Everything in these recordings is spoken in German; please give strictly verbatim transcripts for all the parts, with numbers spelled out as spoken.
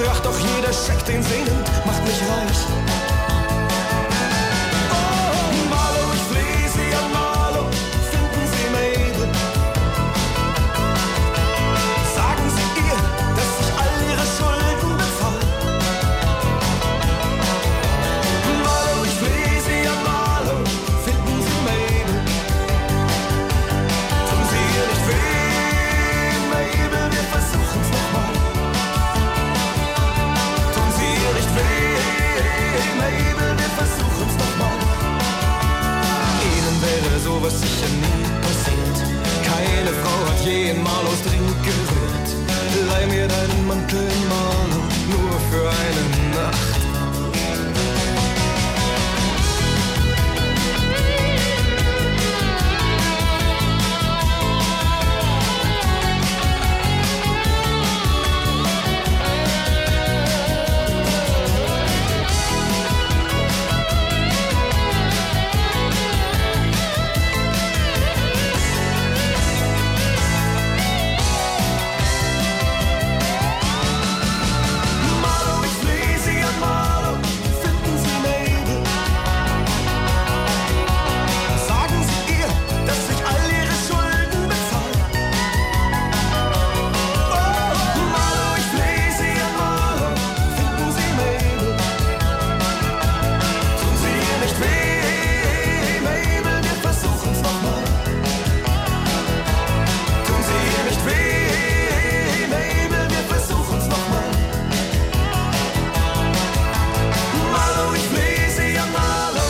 Ach doch, jeder Scheck, den sie nimmt, macht mich reich. Oh, Marlo, ich flehe Sie an Marlo, finden Sie Mabel. Sagen Sie ihr, dass ich all ihre Schulden bezahle. Marlo, ich flehe Sie an Marlo, finden Sie Mabel. Tun Sie ihr nicht weh, Mabel, wir versuchen's nochmal. Tun Sie ihr nicht weh, Mabel, wir versuchen's nochmal. Ihnen wäre sowas sicher nie passiert. Keine Frau hat je in Marlos Trink gerührt. Leih mir deinen Mantel, Marlo, nur für eine Nacht. Marlo, ich flehe Sie an Marlo, finden Sie Mabel. Sagen Sie ihr, dass ich all ihre Schulden bezahle. Oh, Marlo, ich flehe Sie an Marlo, finden Sie Mabel. Tun Sie ihr nicht weh, Mabel, wir versuchen's nochmal. Tun Sie ihr nicht weh, Mabel, wir versuchen's nochmal. Marlo, ich flehe Sie an Marlo.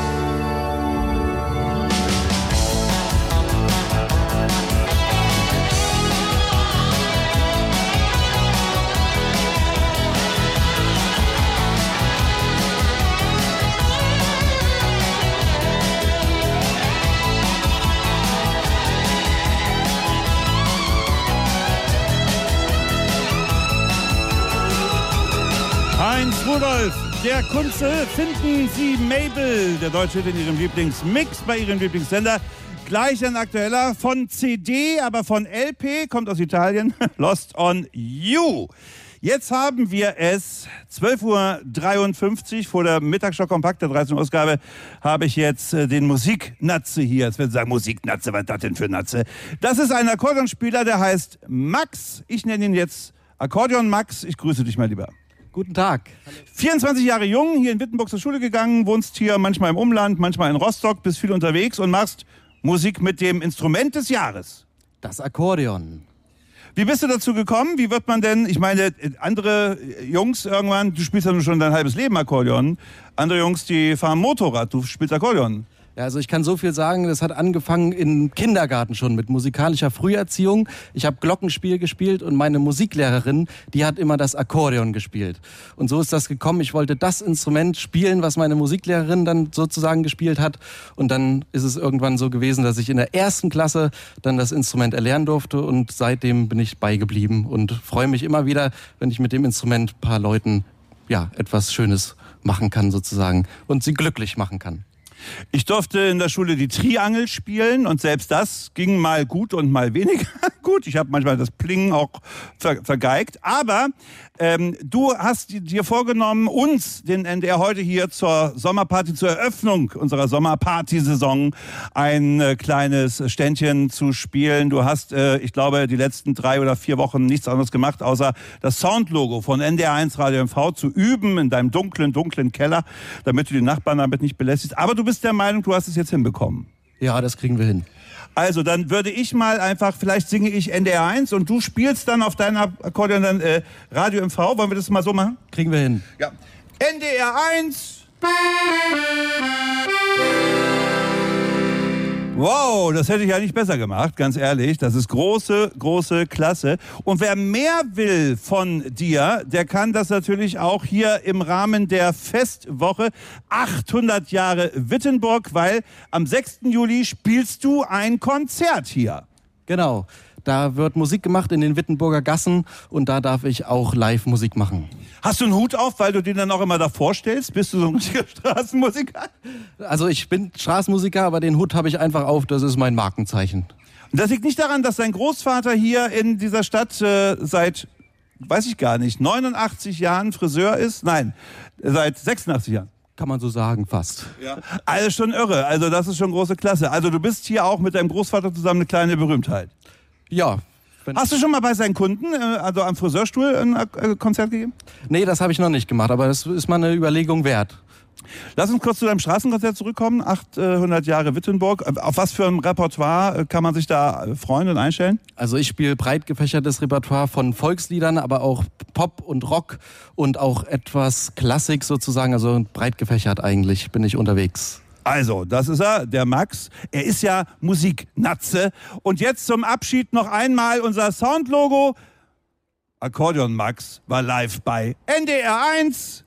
Heinz Rudolf, der Kunze, finden Sie Mabel, der Deutsche in Ihrem Lieblingsmix bei Ihrem Lieblingssender. Gleich ein aktueller von C D, aber von L P, kommt aus Italien, Lost on You. Jetzt haben wir es, zwölf Uhr dreiundfünfzig, vor der Mittagsschau Kompakt der dreizehnten Ausgabe, habe ich jetzt äh, den Musiknatze hier. Jetzt werden Sie sagen, Musiknatze, was ist das denn für Natze? Das ist ein Akkordeonspieler, der heißt Max. Ich nenne ihn jetzt Akkordeon Max. Ich grüße dich mal lieber. Guten Tag. vierundzwanzig Jahre jung, hier in Wittenburg zur Schule gegangen, wohnst hier manchmal im Umland, manchmal in Rostock, bist viel unterwegs und machst Musik mit dem Instrument des Jahres. Das Akkordeon. Wie bist du dazu gekommen? Wie wird man denn, ich meine, andere Jungs irgendwann, du spielst ja nun schon dein halbes Leben Akkordeon, andere Jungs, die fahren Motorrad, du spielst Akkordeon. Ja, also ich kann so viel sagen, das hat angefangen im Kindergarten schon mit musikalischer Früherziehung. Ich habe Glockenspiel gespielt und meine Musiklehrerin, die hat immer das Akkordeon gespielt. Und so ist das gekommen. Ich wollte das Instrument spielen, was meine Musiklehrerin dann sozusagen gespielt hat. Und dann ist es irgendwann so gewesen, dass ich in der ersten Klasse dann das Instrument erlernen durfte. Und seitdem bin ich beigeblieben und freue mich immer wieder, wenn ich mit dem Instrument ein paar Leuten ja, etwas Schönes machen kann sozusagen und sie glücklich machen kann. Ich durfte in der Schule die Triangel spielen und selbst das ging mal gut und mal weniger gut. Ich habe manchmal das Plingen auch ver- vergeigt. Aber ähm, du hast dir vorgenommen, uns, den N D R heute hier zur Sommerparty, zur Eröffnung unserer Sommerparty-Saison ein äh, kleines Ständchen zu spielen. Du hast, äh, ich glaube, die letzten drei oder vier Wochen nichts anderes gemacht, außer das Soundlogo von N D R eins Radio M V zu üben in deinem dunklen, dunklen Keller, damit du die Nachbarn damit nicht belästigst. Aber du bist der Meinung, du hast es jetzt hinbekommen. Ja, das kriegen wir hin. Also, dann würde ich mal einfach, vielleicht singe ich N D R eins und du spielst dann auf deiner Akkordeon dann äh, Radio M V. Wollen wir das mal so machen? Kriegen wir hin. Ja. N D R eins. Wow, das hätte ich ja nicht besser gemacht, ganz ehrlich. Das ist große, große Klasse. Und wer mehr will von dir, der kann das natürlich auch hier im Rahmen der Festwoche achthundert Jahre Wittenburg, weil am sechsten Juli spielst du ein Konzert hier. Genau. Da wird Musik gemacht in den Wittenburger Gassen und da darf ich auch live Musik machen. Hast du einen Hut auf, weil du den dann auch immer davor stellst? Bist du so ein richtiger Straßenmusiker? Also ich bin Straßenmusiker, aber den Hut habe ich einfach auf, das ist mein Markenzeichen. Und das liegt nicht daran, dass dein Großvater hier in dieser Stadt äh, seit weiß ich gar nicht, neunundachtzig Jahren Friseur ist? Nein, seit sechsundachtzig Jahren. Kann man so sagen, fast. Ja. Also schon irre, also das ist schon große Klasse. Also du bist hier auch mit deinem Großvater zusammen eine kleine Berühmtheit. Ja. Hast du schon mal bei seinen Kunden, also am Friseurstuhl, ein Konzert gegeben? Nee, das habe ich noch nicht gemacht, aber das ist mal eine Überlegung wert. Lass uns kurz zu deinem Straßenkonzert zurückkommen, achthundert Jahre Wittenburg. Auf was für ein Repertoire kann man sich da freuen und einstellen? Also ich spiele breit gefächertes Repertoire von Volksliedern, aber auch Pop und Rock und auch etwas Klassik sozusagen, also breit gefächert eigentlich bin ich unterwegs. Also, das ist er, der Max. Er ist ja Musiknatze. Und jetzt zum Abschied noch einmal unser Soundlogo. Akkordeon Max war live bei N D R eins.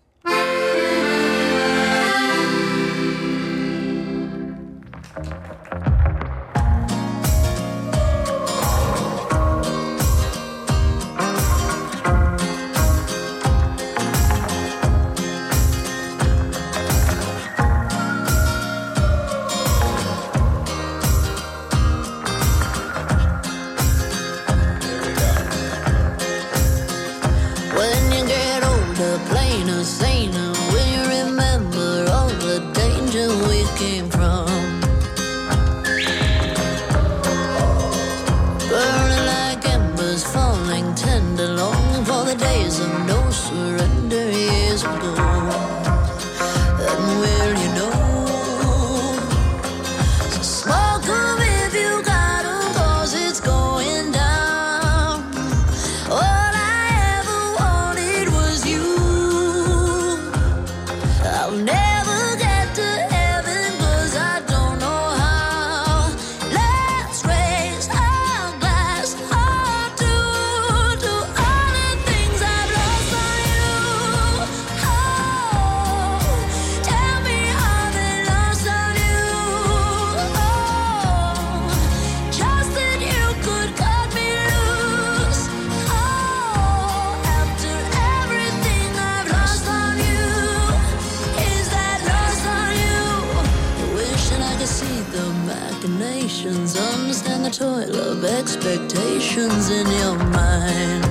Understand the toil of expectations in your mind.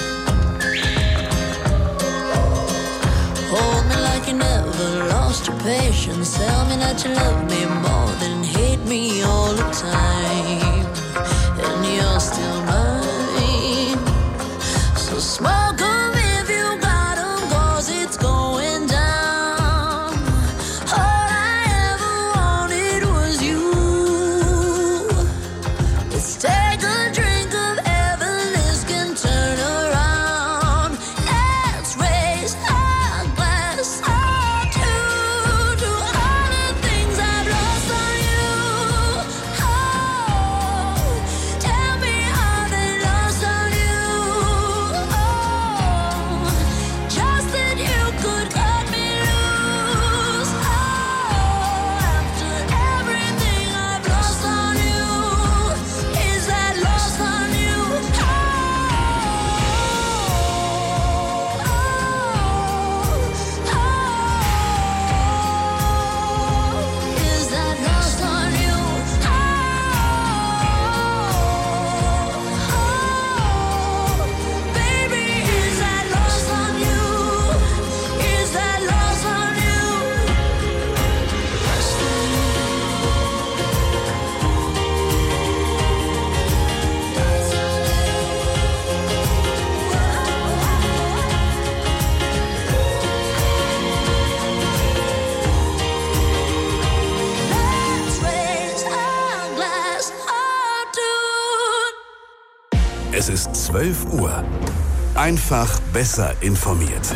Hold me like you never lost your patience. Tell me that you love me more than hate me all the time. And you're still mine. So smoke 'em if you got 'em, 'cause it's going down. All I ever wanted was you. Let's take a drink of heaven, this can turn around. Let's raise our glass all to, to all the things I've lost on you. Oh, tell me how they lost on you. Oh, just that you could cut me loose. Oh, after everything I've lost on you, is that lost on you? Oh, oh, oh, is that lost on you? Oh, oh, baby, is that lost on you? Is that lost on you? Lost on you. Let's raise our glass all to. Es ist zwölf Uhr. Einfach besser informiert.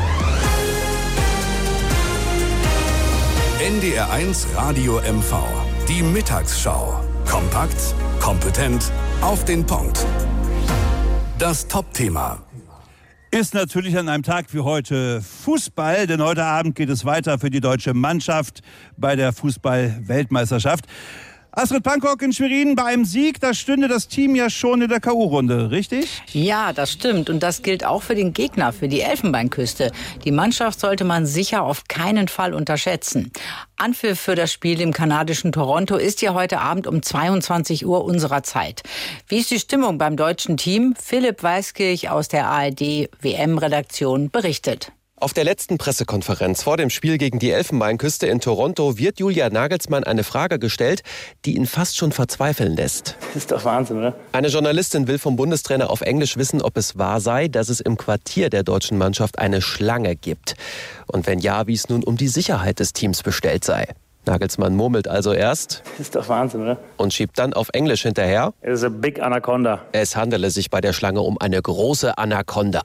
N D R eins Radio M V. Die Mittagsschau. Kompakt, kompetent, auf den Punkt. Das Top-Thema. Ist natürlich an einem Tag wie heute Fußball, denn heute Abend geht es weiter für die deutsche Mannschaft bei der Fußball-Weltmeisterschaft. Astrid Pankok in Schwerin, bei einem Sieg, da stünde das Team ja schon in der K O-Runde, richtig? Ja, das stimmt. Und das gilt auch für den Gegner, für die Elfenbeinküste. Die Mannschaft sollte man sicher auf keinen Fall unterschätzen. Anpfiff für das Spiel im kanadischen Toronto ist ja heute Abend um zweiundzwanzig Uhr unserer Zeit. Wie ist die Stimmung beim deutschen Team? Philipp Weiskirch aus der A R D-W M-Redaktion berichtet. Auf der letzten Pressekonferenz vor dem Spiel gegen die Elfenbeinküste in Toronto wird Julian Nagelsmann eine Frage gestellt, die ihn fast schon verzweifeln lässt. Das ist doch Wahnsinn, oder? Eine Journalistin will vom Bundestrainer auf Englisch wissen, ob es wahr sei, dass es im Quartier der deutschen Mannschaft eine Schlange gibt. Und wenn ja, wie es nun um die Sicherheit des Teams bestellt sei. Nagelsmann murmelt also erst. Das ist doch Wahnsinn, oder? Und schiebt dann auf Englisch hinterher. It's a big anaconda. Es handele sich bei der Schlange um eine große Anaconda.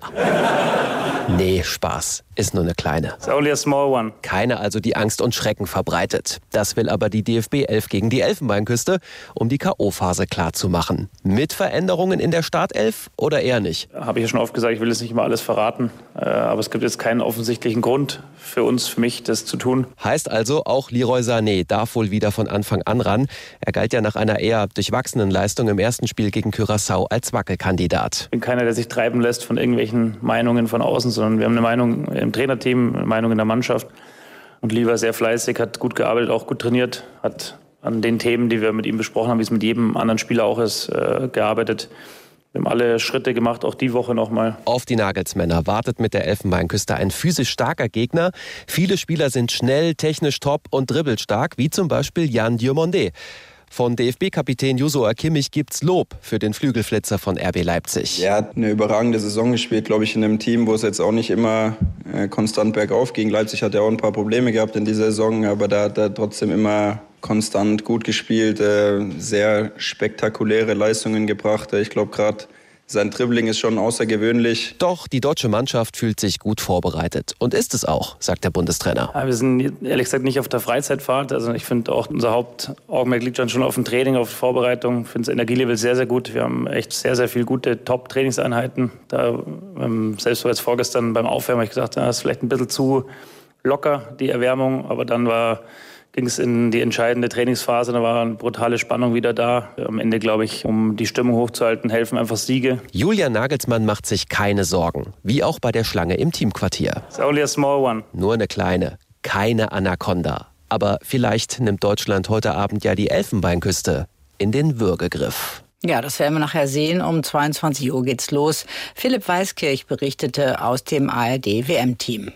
Nee, Spaß. Ist nur eine kleine. It's only a small one. Keine also, die Angst und Schrecken verbreitet. Das will aber die D F B elf gegen die Elfenbeinküste, um die K O-Phase klarzumachen. Mit Veränderungen in der Startelf oder eher nicht? Habe ich ja schon oft gesagt, ich will jetzt nicht mal alles verraten. Aber es gibt jetzt keinen offensichtlichen Grund für uns, für mich, das zu tun. Heißt also, auch Leroy Sané darf wohl wieder von Anfang an ran. Er galt ja nach einer eher durchwachsenen Leistung im ersten Spiel gegen Curaçao als Wackelkandidat. Ich bin keiner, der sich treiben lässt von irgendwelchen Meinungen von außen, sondern wir haben eine Meinung im Trainerteam, eine Meinung in der Mannschaft. Und Lee war sehr fleißig, hat gut gearbeitet, auch gut trainiert, hat an den Themen, die wir mit ihm besprochen haben, wie es mit jedem anderen Spieler auch ist, äh, gearbeitet. Wir haben alle Schritte gemacht, auch die Woche nochmal. Auf die Nagelsmänner wartet mit der Elfenbeinküste ein physisch starker Gegner. Viele Spieler sind schnell, technisch top und dribbelstark, wie zum Beispiel Jan Diomandé. Von D F B-Kapitän Joshua Kimmich gibt's Lob für den Flügelflitzer von R B Leipzig. Er hat eine überragende Saison gespielt, glaube ich, in einem Team, wo es jetzt auch nicht immer äh, konstant bergauf ging. Leipzig hat ja auch ein paar Probleme gehabt in dieser Saison, aber da hat er trotzdem immer konstant gut gespielt, äh, sehr spektakuläre Leistungen gebracht. Ich glaube, gerade sein Dribbling ist schon außergewöhnlich. Doch die deutsche Mannschaft fühlt sich gut vorbereitet. Und ist es auch, sagt der Bundestrainer. Ja, wir sind ehrlich gesagt nicht auf der Freizeitfahrt. Also ich finde auch, unser Hauptaugenmerk liegt dann schon auf dem Training, auf Vorbereitung. Ich finde das Energielevel sehr, sehr gut. Wir haben echt sehr, sehr viele gute Top-Trainingseinheiten. Da, ähm, selbst jetzt vorgestern beim Aufwärmen habe ich gesagt, das ist vielleicht ein bisschen zu locker, die Erwärmung. Aber dann war... ging es in die entscheidende Trainingsphase, da war eine brutale Spannung wieder da. Am Ende, glaube ich, um die Stimmung hochzuhalten, helfen einfach Siege. Julian Nagelsmann macht sich keine Sorgen, wie auch bei der Schlange im Teamquartier. It's only a small one. Nur eine kleine, keine Anaconda. Aber vielleicht nimmt Deutschland heute Abend ja die Elfenbeinküste in den Würgegriff. Ja, das werden wir nachher sehen. Um zweiundzwanzig Uhr geht's los. Philipp Weiskirch berichtete aus dem A R D-W M-Team.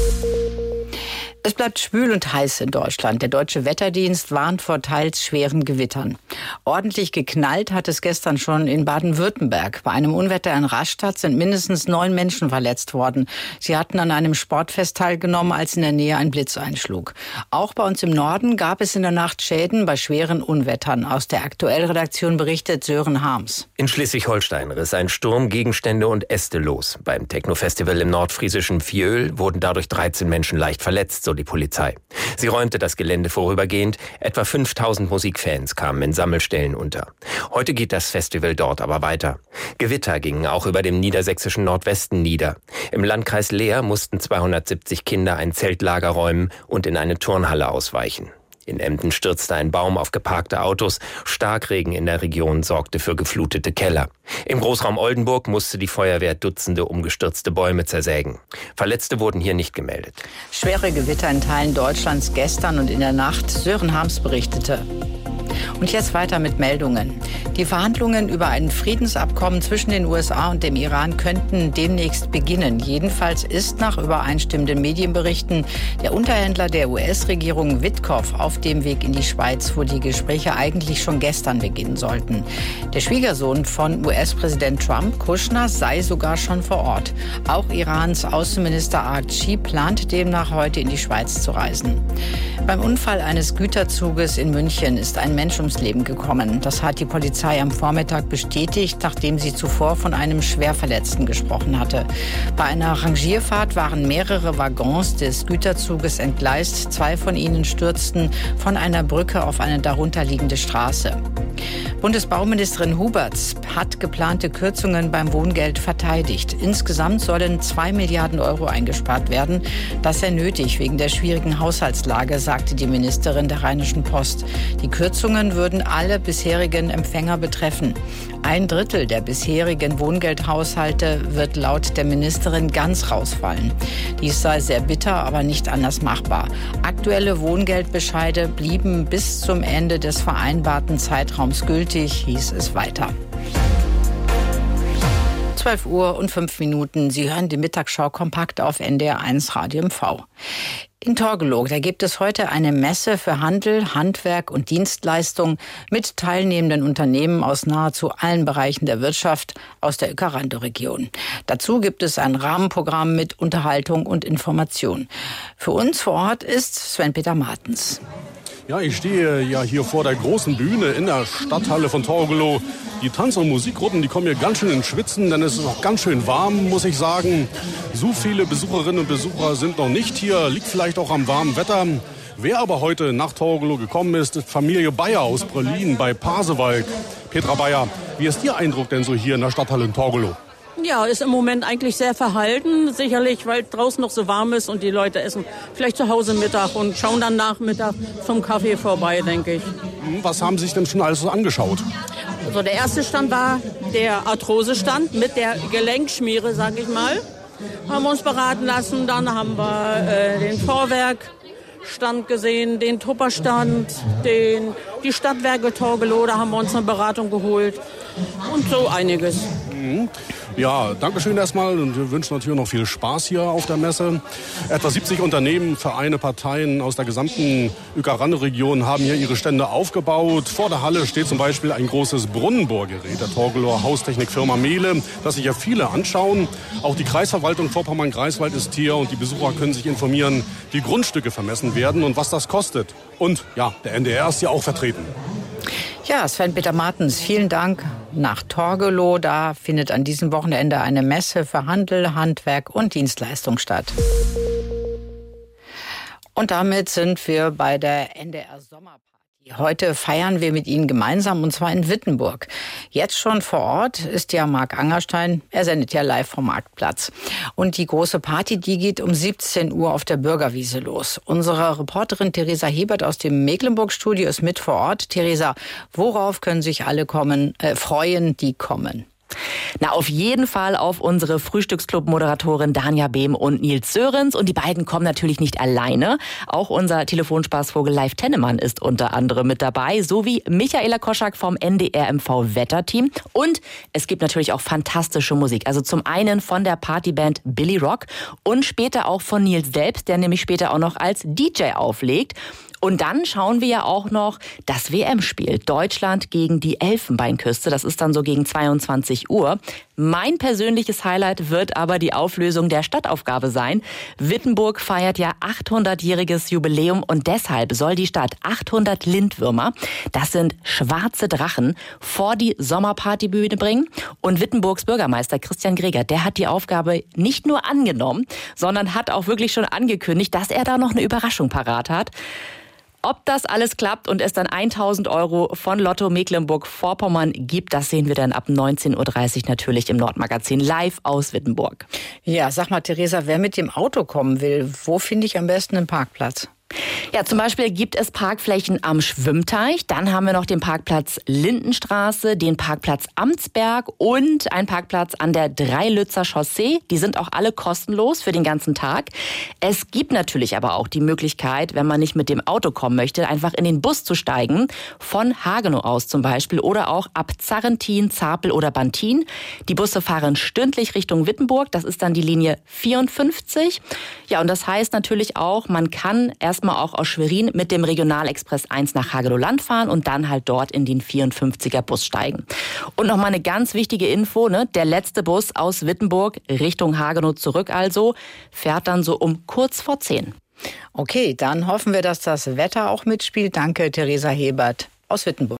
Es bleibt schwül und heiß in Deutschland. Der Deutsche Wetterdienst warnt vor teils schweren Gewittern. Ordentlich geknallt hat es gestern schon in Baden-Württemberg. Bei einem Unwetter in Rastatt sind mindestens neun Menschen verletzt worden. Sie hatten an einem Sportfest teilgenommen, als in der Nähe ein Blitz einschlug. Auch bei uns im Norden gab es in der Nacht Schäden bei schweren Unwettern. Aus der Aktuellredaktion berichtet Sören Harms. In Schleswig-Holstein riss ein Sturm Gegenstände und Äste los. Beim Techno-Festival im nordfriesischen Fiöl wurden dadurch dreizehn Menschen leicht verletzt, so die Polizei. Sie räumte das Gelände vorübergehend. Etwa fünftausend Musikfans kamen in Sammelstellen unter. Heute geht das Festival dort aber weiter. Gewitter gingen auch über dem niedersächsischen Nordwesten nieder. Im Landkreis Leer mussten zweihundertsiebzig Kinder ein Zeltlager räumen und in eine Turnhalle ausweichen. In Emden stürzte ein Baum auf geparkte Autos. Starkregen in der Region sorgte für geflutete Keller. Im Großraum Oldenburg musste die Feuerwehr Dutzende umgestürzte Bäume zersägen. Verletzte wurden hier nicht gemeldet. Schwere Gewitter in Teilen Deutschlands gestern und in der Nacht. Sören Harms berichtete. Und jetzt weiter mit Meldungen. Die Verhandlungen über ein Friedensabkommen zwischen den U S A und dem Iran könnten demnächst beginnen. Jedenfalls ist nach übereinstimmenden Medienberichten der Unterhändler der U S-Regierung Witkoff auf dem Weg in die Schweiz, wo die Gespräche eigentlich schon gestern beginnen sollten. Der Schwiegersohn von U S-Präsident Trump, Kushner, sei sogar schon vor Ort. Auch Irans Außenminister Araghchi plant demnach heute in die Schweiz zu reisen. Beim Unfall eines Güterzuges in München ist ein Mensch ums Leben gekommen. Das hat die Polizei am Vormittag bestätigt, nachdem sie zuvor von einem Schwerverletzten gesprochen hatte. Bei einer Rangierfahrt waren mehrere Waggons des Güterzuges entgleist. Zwei von ihnen stürzten von einer Brücke auf eine darunterliegende Straße. Bundesbauministerin Huberts hat geplante Kürzungen beim Wohngeld verteidigt. Insgesamt sollen zwei Milliarden Euro eingespart werden. Das sei nötig wegen der schwierigen Haushaltslage, sagte die Ministerin der Rheinischen Post. Die Kürzungen würden alle bisherigen Empfänger betreffen. Ein Drittel der bisherigen Wohngeldhaushalte wird laut der Ministerin ganz rausfallen. Dies sei sehr bitter, aber nicht anders machbar. Aktuelle Wohngeldbescheide blieben bis zum Ende des vereinbarten Zeitraums gültig, hieß es weiter. zwölf Uhr und fünf Minuten. Sie hören die Mittagsschau kompakt auf N D R eins Radio M V. In Torgelow, da gibt es heute eine Messe für Handel, Handwerk und Dienstleistung mit teilnehmenden Unternehmen aus nahezu allen Bereichen der Wirtschaft aus der Uecker-Randow-Region. Dazu gibt es ein Rahmenprogramm mit Unterhaltung und Information. Für uns vor Ort ist Sven-Peter Martens. Ja, ich stehe ja hier vor der großen Bühne in der Stadthalle von Torgelow. Die Tanz- und Musikgruppen, die kommen hier ganz schön ins Schwitzen, denn es ist auch ganz schön warm, muss ich sagen. So viele Besucherinnen und Besucher sind noch nicht hier, liegt vielleicht auch am warmen Wetter. Wer aber heute nach Torgelow gekommen ist, ist Familie Bayer aus Bröllin bei Pasewalk. Petra Bayer, wie ist Ihr Eindruck denn so hier in der Stadthalle in Torgelow? Ja, ist im Moment eigentlich sehr verhalten, sicherlich, weil draußen noch so warm ist und die Leute essen vielleicht zu Hause Mittag und schauen dann Nachmittag zum Kaffee vorbei, denke ich. Was haben Sie sich denn schon alles so angeschaut? Also der erste Stand war der Arthrose-Stand mit der Gelenkschmiere, sag ich mal. Haben wir uns beraten lassen, dann haben wir äh, den Vorwerkstand gesehen, den Tupperstand, den, die Stadtwerke Torgelow, da haben wir uns eine Beratung geholt und so einiges. Mhm. Ja, danke schön erstmal und wir wünschen natürlich noch viel Spaß hier auf der Messe. Etwa siebzig Unternehmen, Vereine, Parteien aus der gesamten Uecker-Randow-Region haben hier ihre Stände aufgebaut. Vor der Halle steht zum Beispiel ein großes Brunnenbohrgerät der Torgelower Haustechnikfirma Mehle, das sich ja viele anschauen. Auch die Kreisverwaltung Vorpommern-Greifswald ist hier und die Besucher können sich informieren, wie Grundstücke vermessen werden und was das kostet. Und ja, der N D R ist hier auch vertreten. Ja, Sven-Peter Martens, vielen Dank nach Torgelow. Da findet an diesem Wochenende eine Messe für Handel, Handwerk und Dienstleistung statt. Und damit sind wir bei der N D R Sommerparty. Heute feiern wir mit Ihnen gemeinsam, und zwar in Wittenburg. Jetzt schon vor Ort ist ja Marc Angerstein. Er sendet ja live vom Marktplatz. Und die große Party, die geht um siebzehn Uhr auf der Bürgerwiese los. Unsere Reporterin Theresa Hebert aus dem Mecklenburg-Studio ist mit vor Ort. Theresa, worauf können sich alle kommen, äh, freuen, die kommen? Na, auf jeden Fall auf unsere Frühstücksclub-Moderatorin Danja Behm und Nils Sörensen. Und die beiden kommen natürlich nicht alleine. Auch unser Telefonspaßvogel Leif Tennemann ist unter anderem mit dabei, sowie Michaela Koschak vom N D R M V-Wetterteam. Und es gibt natürlich auch fantastische Musik. Also zum einen von der Partyband Billy Rock und später auch von Nils selbst, der nämlich später auch noch als D J auflegt. Und dann schauen wir ja auch noch das W M-Spiel. Deutschland gegen die Elfenbeinküste. Das ist dann so gegen zweiundzwanzig Uhr. Mein persönliches Highlight wird aber die Auflösung der Stadtaufgabe sein. Wittenburg feiert ja achthundertjähriges Jubiläum und deshalb soll die Stadt achthundert Lindwürmer, das sind schwarze Drachen, vor die Sommerpartybühne bringen. Und Wittenburgs Bürgermeister Christian Greger, der hat die Aufgabe nicht nur angenommen, sondern hat auch wirklich schon angekündigt, dass er da noch eine Überraschung parat hat. Ob das alles klappt und es dann tausend Euro von Lotto Mecklenburg-Vorpommern gibt, das sehen wir dann ab neunzehn Uhr dreißig natürlich im Nordmagazin live aus Wittenburg. Ja, sag mal, Theresa, wer mit dem Auto kommen will, wo finde ich am besten einen Parkplatz? Ja, zum Beispiel gibt es Parkflächen am Schwimmteich. Dann haben wir noch den Parkplatz Lindenstraße, den Parkplatz Amtsberg und einen Parkplatz an der Dreilützer Chaussee. Die sind auch alle kostenlos für den ganzen Tag. Es gibt natürlich aber auch die Möglichkeit, wenn man nicht mit dem Auto kommen möchte, einfach in den Bus zu steigen. Von Hagenow aus zum Beispiel oder auch ab Zarrentin, Zapel oder Bantin. Die Busse fahren stündlich Richtung Wittenburg. Das ist dann die Linie vierundfünfzig. Ja, und das heißt natürlich auch, man kann erst mal auch aus Schwerin mit dem Regionalexpress eins nach Hagenow-Land fahren und dann halt dort in den vierundfünfziger Bus steigen. Und nochmal eine ganz wichtige Info, ne? Der letzte Bus aus Wittenburg Richtung Hagenow zurück also, fährt dann so um kurz vor zehn. Okay, dann hoffen wir, dass das Wetter auch mitspielt. Danke, Theresa Hebert aus Wittenburg.